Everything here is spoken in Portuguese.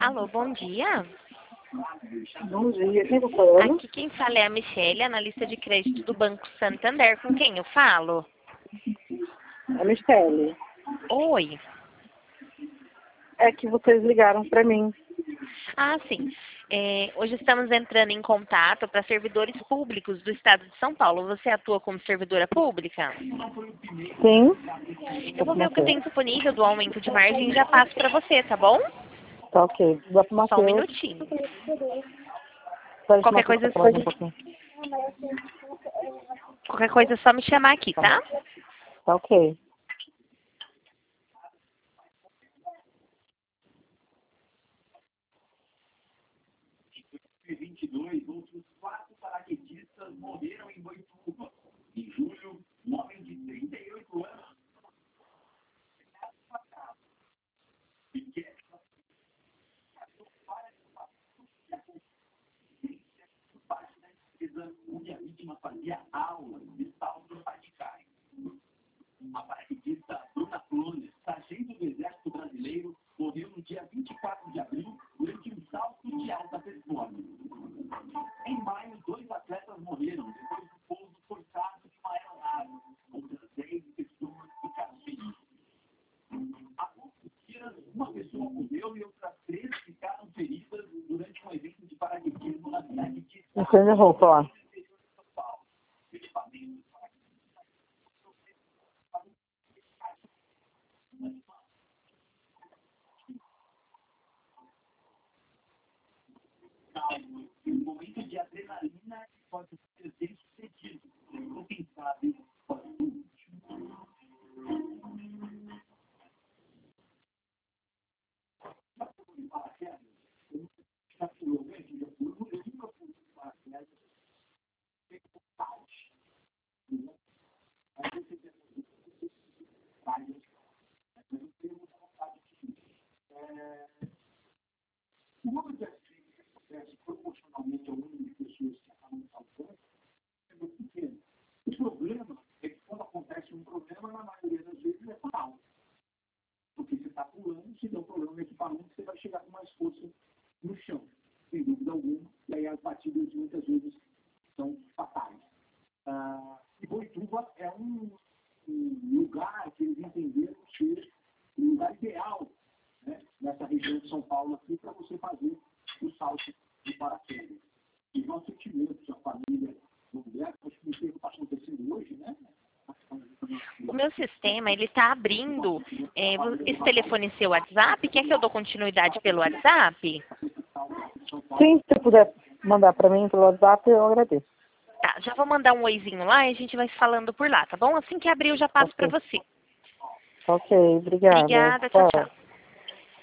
Alô, bom dia. Bom dia, quem está falando? Aqui quem fala é a Michelle, analista de crédito do Banco Santander. Com quem eu falo? A Michele. Oi. É que vocês ligaram para mim. Ah, sim. Hoje estamos entrando em contato para servidores públicos do Estado de São Paulo. Você atua como servidora pública? Sim. Eu vou ver o que eu tenho disponível do aumento de margem e já passo para você, tá bom? Tá ok. Dá para Só um Matheus. minutinho. Espera que Qualquer o Matheus coisa, tá falando um pouquinho. qualquer coisa é só me chamar aqui, tá? Tá ok. Outros 4 paraquedistas morreram em Boituva. Em julho, um homem de 38 anos onde a vítima fazia aulas de saltos radicais. A paraquedista Bruna Flores, sargento do Exército Brasileiro, morreu no dia 24 de abril durante um salto de alta performance. Em maio, 2 atletas morreram depois do pouso forçado de uma aeronave. Outras 10 pessoas ficaram feridas. Há poucos dias, uma pessoa morreu e outras 3 ficaram feridas durante um evento de paraquedismo na cidade de Estende a roupa lá. Um momento de adrenalina que pode ser bem sucedido. Ou quem sabe, pode ser o último. O número de acidentes que acontece proporcionalmente ao número de pessoas que acabam saltando é muito pequeno. O problema é que quando acontece um problema, na maioria das vezes é fatal. Porque você está pulando, se der um problema no equipamento, você vai chegar com mais força no chão, sem dúvida alguma, e aí as batidas muitas vezes são fatais. E Boituva é um lugar que eles entenderam ser um lugar ideal, né, nessa região de São Paulo aqui, para você fazer o salto de paraquedas. E nossos sentimentos, a família, o mulher, acho que isso está acontecendo hoje, né? O meu sistema, ele está abrindo esse telefone é seu WhatsApp. Quer que eu dou continuidade pelo WhatsApp? Sim, se você puder mandar para mim pelo WhatsApp, eu agradeço. Tá, já vou mandar um oizinho lá e a gente vai se falando por lá, tá bom? Assim que abrir, eu já passo para você. Ok, obrigada. Obrigada, tchau, tchau.